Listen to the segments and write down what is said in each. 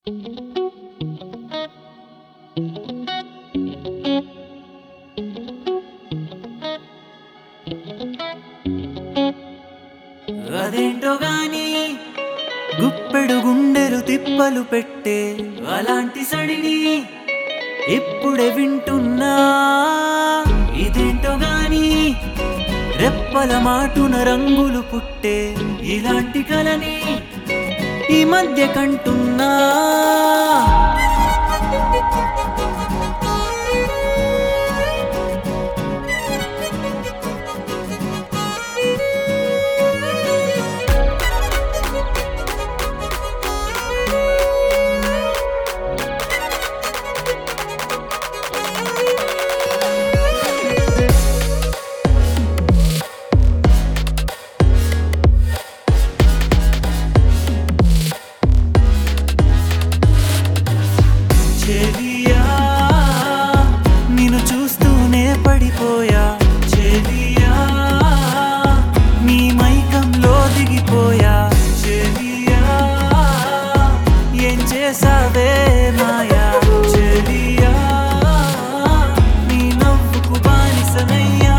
అదేంటో గాని గుప్పెడు గుండెలు తిప్పలు పెట్టే అలాంటి సడిని ఇప్పుడే వింటున్నా. ఇదేంటో గాని రెప్పల మాటున రంగులు పుట్టే ఇలాంటి కలని ఈ మధ్య కంటున్నా. నిన్ను చూస్తూనే పడిపోయా చెలియా, నీ మైకంలో దిగిపోయా చెలియా, ఏం చేసావే మాయా చెలియా, నీ నవ్వుకు బానిసనయ్యా.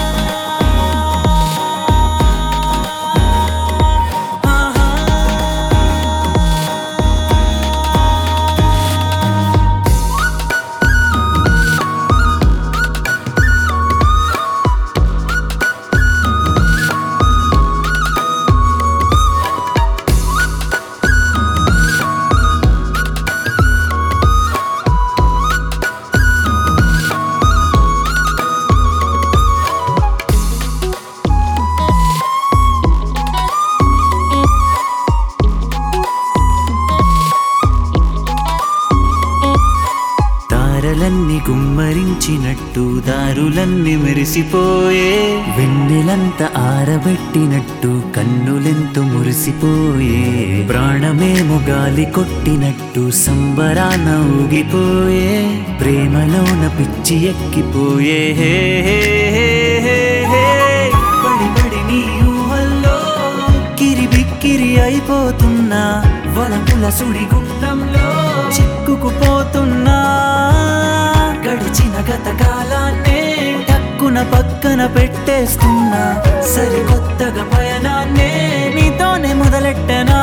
తారలన్నీ గుమ్మరించినట్టు దారులన్నీ మెరిసిపోయే, వెన్నెలంత ఆరబెట్టినట్టు కన్నులెంతో మురిసిపోయే, ప్రాణమేమో గాలి కొట్టినట్టు సంబరాన ఊగిపోయే, ప్రేమలోన పిచ్చి ఎక్కిపోయే. పడి పడి నీ ఊహల్లో కిరిబిక్కిరి అయిపోతున్నా, వలపుల సుడిగుండంలో చిక్కుకుపోతున్నా. గడిచిన గత కాలాన్నే టక్కున పక్కన పెట్టేస్తున్నా, సరికొత్తగా పయనాన్నే నీతోనే మొదలెట్టనా.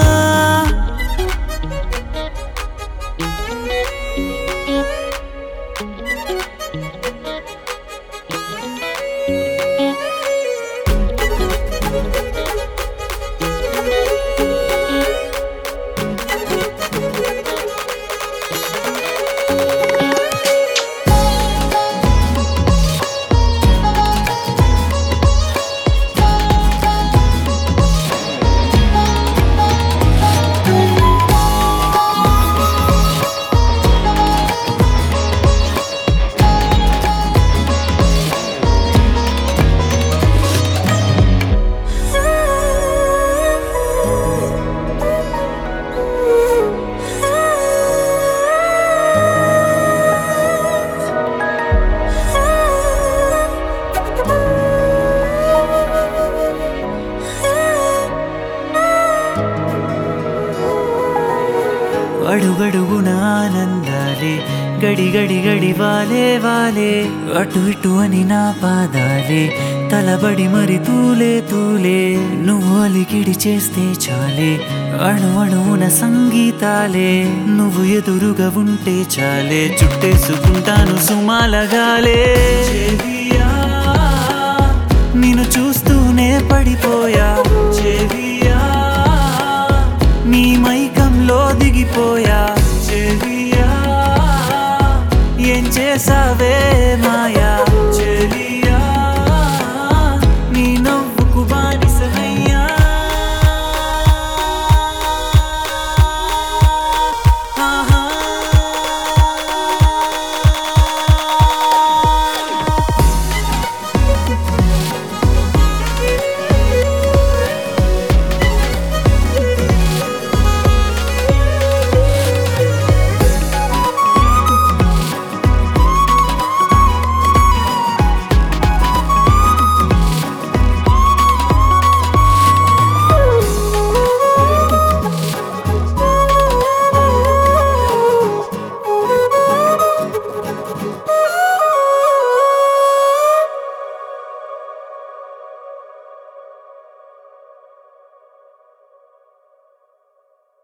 అడుగడుగున ఆనందాలే, గడి గడి గడి వాలే వాలే, అటు ఇటు అని నా పాదాలే తలబడి మరి తూలే తూలే, నువ్వు అలికిడి చేస్తే చాలే అణు అణువున సంగీతాలే, నువ్వు ఎదురుగా ఉంటే చాలే చుట్టేసుకుంటాను సుమాలగాలే. చెలియా నిన్ను చూస్తూనే పడిపోయా చెలియా, నీ మైకంలో దిగిపోయా చెలియా, ఏం చేసావే